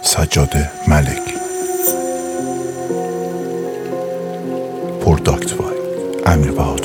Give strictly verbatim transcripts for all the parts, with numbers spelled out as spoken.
سجاد ملک. پروداکت بای امیر بهادر.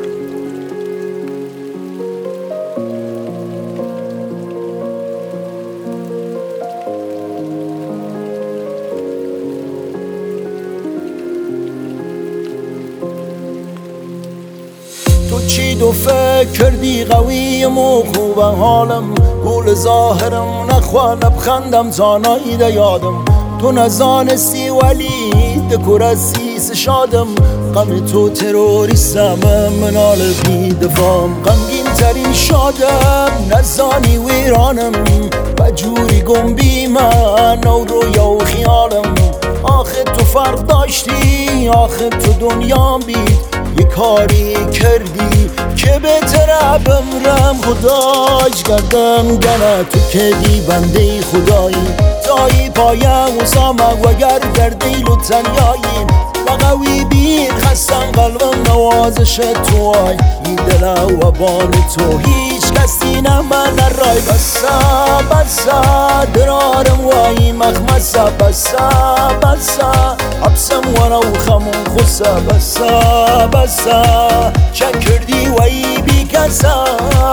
تو چی دو فکر کردی قوی و خوبه حالم، گول ظاهرم نخوا لبخندم زانایده یادم. تو نزانستی ولی دکور عزیز شادم، غم تو تروریستم منال بی دفام. غمگین ترین شادم نزانی ویرانم، بجوری گم بی من نو رویا و خیالم. آخه تو فرق داشتی، آخه تو دنیا بید، یه کاری کردی که بهتره بمرم. خداش کردم گنه تو که دی بنده خدایی، تایی پایم و سامق و گر در دیل و تنیایی. و قوی بین خستم قلبم نوازش توای، این دل و بان تو هیچ کسی نه من رای. بسا بسا درارم وای مخمسا، بسا بسا حبسم وانا و خمون خسا. بسا بسا چه کردی وای بی کسا.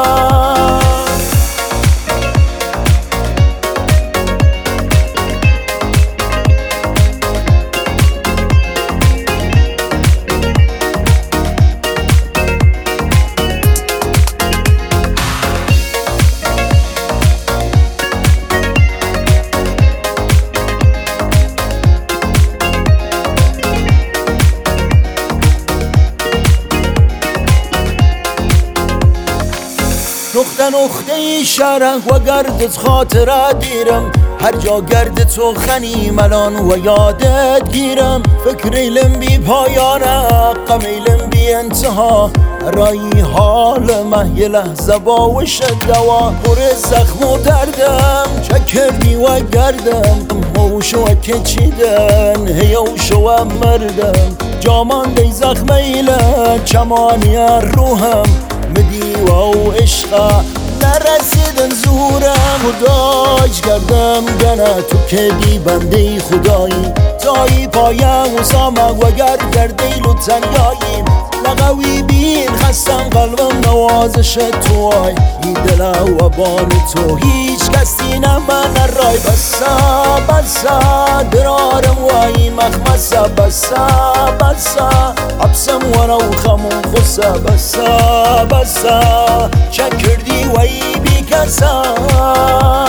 نقطه نقطه شرح و گردت خاطره دیرم، هر جا گرد تو خنی ملان و یادت گیرم. فکر ایلم بی پایانه، غم ایلم بی انتها، رایی حال مه یه لحظه باوش دوا. پر زخم و دردم چه کردی و گردم، هوشو که چیدن هیوشو مردم. جامان دی زخم ایله چمانی روحم، مدی و عشقا نرسیدن زورم. خداش کردم گنه تو که دی بنده خدایی، تایی پایم و سامق و گر در دیل و تنیایی. لقوی بین خستم قلبم نوازش توای، این دل و بان تو هیچ کسی نه من رای. بسا بسا درارم وای مخمسا، بسا بسا حبسم وانا و خمون خسا. بسا بسا چه کردی وای بی کسا.